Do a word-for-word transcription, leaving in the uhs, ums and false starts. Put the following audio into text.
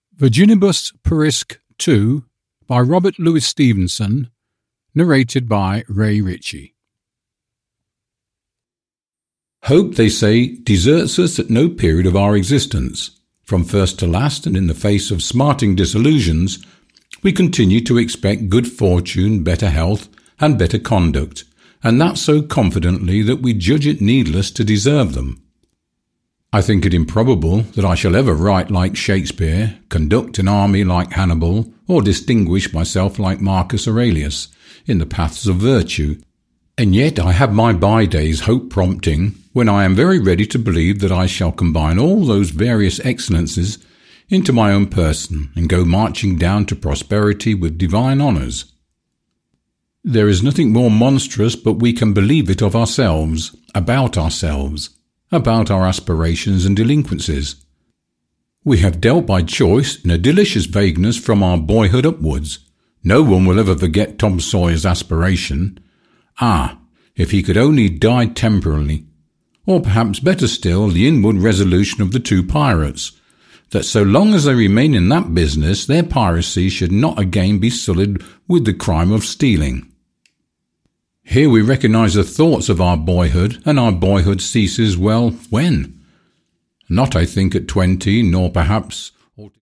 Virginibus Puerique two by Robert Louis Stevenson, narrated by Ray Ritchie. Hope, they say, deserts us at no period of our existence. From first to last, and in the face of smarting disillusions, we continue to expect good fortune, better health, and better conduct, and that so confidently that we judge it needless to deserve them. I think it improbable that I shall ever write like Shakespeare, conduct an army like Hannibal, or distinguish myself like Marcus Aurelius in the paths of virtue. And yet I have my by-days hope-prompting, when I am very ready to believe that I shall combine all those various excellences into my own person, and go marching down to prosperity with divine honours. There is nothing more monstrous but we can believe it of ourselves, about ourselves, about our aspirations and delinquencies. We have dealt by choice in a delicious vagueness from our boyhood upwards. No one will ever forget Tom Sawyer's aspiration. Ah, if he could only die temporarily! Or perhaps better still, the inward resolution of the two pirates, that so long as they remain in that business, their piracy should not again be sullied with the crime of stealing. Here we recognise the thoughts of our boyhood, and our boyhood ceases, well, when? Not, I think, at twenty, nor perhaps